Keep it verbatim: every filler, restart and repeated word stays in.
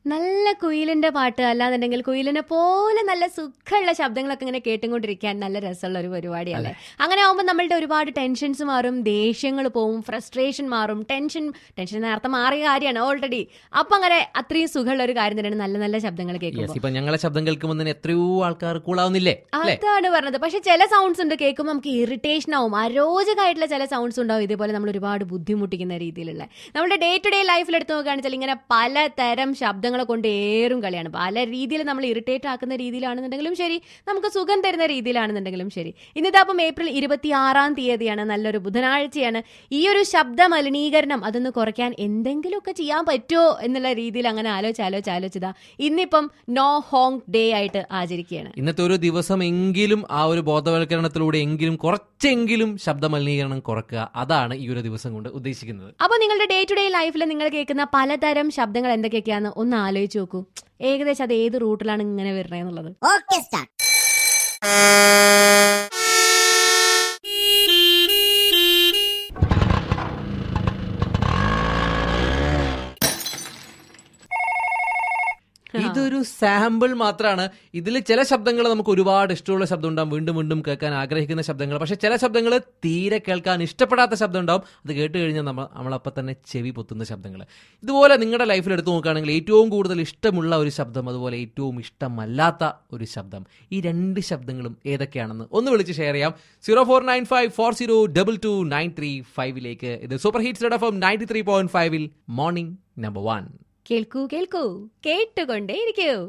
നല്ല കുയിലിന്റെ പാട്ട് അല്ലാന്നുണ്ടെങ്കിൽ കുയിലിനെ പോലെ നല്ല സുഖമുള്ള ശബ്ദങ്ങളൊക്കെ ഇങ്ങനെ കേട്ടുകൊണ്ടിരിക്കാൻ നല്ല രസമുള്ള ഒരു പരിപാടിയല്ലേ. അങ്ങനെ ആവുമ്പോൾ നമ്മളുടെ ഒരുപാട് ടെൻഷൻസ് മാറും, ദേഷ്യങ്ങൾ പോവും, ഫ്രസ്ട്രേഷൻ മാറും, ടെൻഷൻ ടെൻഷൻ നേരത്തെ മാറിയ കാര്യമാണ് ഓൾറെഡി. അപ്പൊ അങ്ങനെ അത്രയും സുഖമുള്ള ഒരു കാര്യം തന്നെയാണ് നല്ല നല്ല ശബ്ദങ്ങൾ കേൾക്കുമ്പോൾ. ഞങ്ങളെ ശബ്ദം കേൾക്കുമ്പോൾ എത്രയോ ആൾക്കാർ കൂളാവുന്നില്ലേ? അതാണ് പറഞ്ഞത്. പക്ഷെ ചില സൗണ്ട്സ് ഉണ്ട് കേൾക്കുമ്പോൾ നമുക്ക് ഇറിറ്റേഷൻ ആവും, അരോചകമായിട്ടുള്ള ചില സൗണ്ട്സ് ഉണ്ടാവും. ഇതേപോലെ നമ്മൾ ഒരുപാട് ബുദ്ധിമുട്ടിക്കുന്ന രീതിയിലുള്ള നമ്മുടെ ഡേ ടു ഡേ ലൈഫിൽ എടുത്ത് നോക്കുകയാണെന്ന് വെച്ചാൽ ഇങ്ങനെ പലതരം ശബ്ദങ്ങളെ കൊണ്ട് ഏറും കളിയാണ്. പല രീതിയിൽ നമ്മൾ ഇറിറ്റേറ്റ് ആക്കുന്ന രീതിയിലാണെന്നുണ്ടെങ്കിലും ശരി, നമുക്ക് സുഖം തരുന്ന രീതിയിലാണെന്നുണ്ടെങ്കിലും ശരി. ഇന്നത്തെ അപ്പം ഏപ്രിൽ ഇരുപത്തി ആറാം തീയതിയാണ്, നല്ലൊരു ബുധനാഴ്ചയാണ്. ഈ ഒരു ശബ്ദ മലിനീകരണം അതൊന്ന് കുറയ്ക്കാൻ എന്തെങ്കിലുമൊക്കെ ചെയ്യാൻ പറ്റുമോ എന്നുള്ള രീതിയിൽ അങ്ങനെ ആലോചിച്ച് ആലോചിച്ച് ആലോചിച്ചതാ ഇന്നിപ്പം നോ ഹോങ് ഡേ ആയിട്ട് ആചരിക്കുകയാണ്. ഇന്നത്തെ ഒരു ദിവസം എങ്കിലും ആ ഒരു ബോധവൽക്കരണത്തിലൂടെ എങ്കിലും കുറച്ചെങ്കിലും ശബ്ദ മലിനീകരണം കുറക്കുക, അതാണ് ഈ ഒരു ദിവസം കൊണ്ട് ഉദ്ദേശിക്കുന്നത്. അപ്പൊ നിങ്ങളുടെ ഡേ ടു ഡേ ലൈഫിൽ നിങ്ങൾ കേൾക്കുന്ന പലതരം ശബ്ദങ്ങൾ എന്തൊക്കെയൊക്കെയാന്ന് ഒന്ന് ആലോചിച്ച് നോക്കൂ. ഏകദേശം അത് ഏത് റൂട്ടിലാണ് ഇങ്ങനെ വരുന്നതെന്നുള്ളത്. ഇതൊരു സാമ്പിൾ മാത്രമാണ്. ഇതിൽ ചില ശബ്ദങ്ങൾ നമുക്ക് ഒരുപാട് ഇഷ്ടമുള്ള ശബ്ദം ഉണ്ടാവും, വീണ്ടും വീണ്ടും കേൾക്കാൻ ആഗ്രഹിക്കുന്ന ശബ്ദങ്ങൾ. പക്ഷെ ചില ശബ്ദങ്ങൾ തീരെ കേൾക്കാൻ ഇഷ്ടപ്പെടാത്ത ശബ്ദം ഉണ്ടാവും. അത് കേട്ട് കഴിഞ്ഞാൽ നമ്മൾ നമ്മളപ്പം തന്നെ ചെവി പൊത്തുന്ന ശബ്ദങ്ങൾ. ഇതുപോലെ നിങ്ങളുടെ ലൈഫിൽ എടുത്തു നോക്കുകയാണെങ്കിൽ ഏറ്റവും കൂടുതൽ ഇഷ്ടമുള്ള ഒരു ശബ്ദം, അതുപോലെ ഏറ്റവും ഇഷ്ടമല്ലാത്ത ഒരു ശബ്ദം, ഈ രണ്ട് ശബ്ദങ്ങളും ഏതൊക്കെയാണെന്ന് ഒന്ന് വിളിച്ച് ഷെയർ ചെയ്യാം. Zero four nine five four zero double two nine three ഫൈവിലേക്ക്. ഇത് super hits F M ninety three point ഫൈവിൽ മോർണിംഗ് നമ്പർ വൺ. കേൾക്കൂ കേൾക്കൂ കേട്ടുകൊണ്ടേ ഇരിക്കൂ.